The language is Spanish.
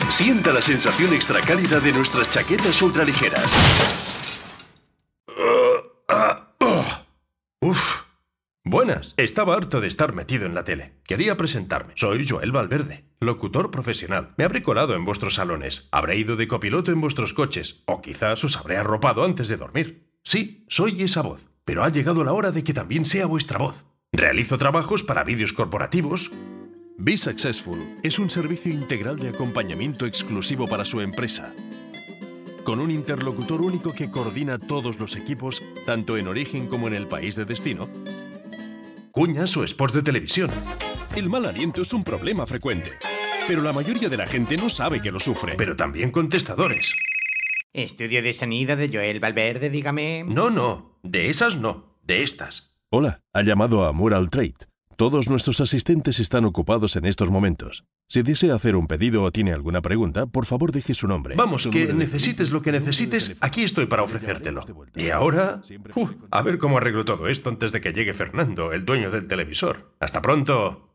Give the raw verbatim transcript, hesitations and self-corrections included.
Sienta la sensación extra cálida de nuestras chaquetas ultraligeras. Uh, uh, uh. Uf. Buenas. Estaba harto de estar metido en la tele. Quería presentarme. Soy Joel Valverde, locutor profesional. Me habré colado en vuestros salones. Habré ido de copiloto en vuestros coches. O quizás os habré arropado antes de dormir. Sí, soy esa voz. Pero ha llegado la hora de que también sea vuestra voz. Realizo trabajos para vídeos corporativos. Be Successful es un servicio integral de acompañamiento exclusivo para su empresa, con un interlocutor único que coordina todos los equipos, tanto en origen como en el país de destino. Cuñas o spots de televisión. El mal aliento es un problema frecuente, pero la mayoría de la gente no sabe que lo sufre. Pero también contestadores. Estudio de sonido de Joel Valverde, dígame. No, no, de esas no, de estas. Hola, ha llamado a Mural Trade. Todos nuestros asistentes están ocupados en estos momentos. Si desea hacer un pedido o tiene alguna pregunta, por favor deje su nombre. Vamos, su que número de- necesites lo que necesites, aquí estoy para ofrecértelo. Y ahora, uh, a ver cómo arreglo todo esto antes de que llegue Fernando, el dueño del televisor. Hasta pronto.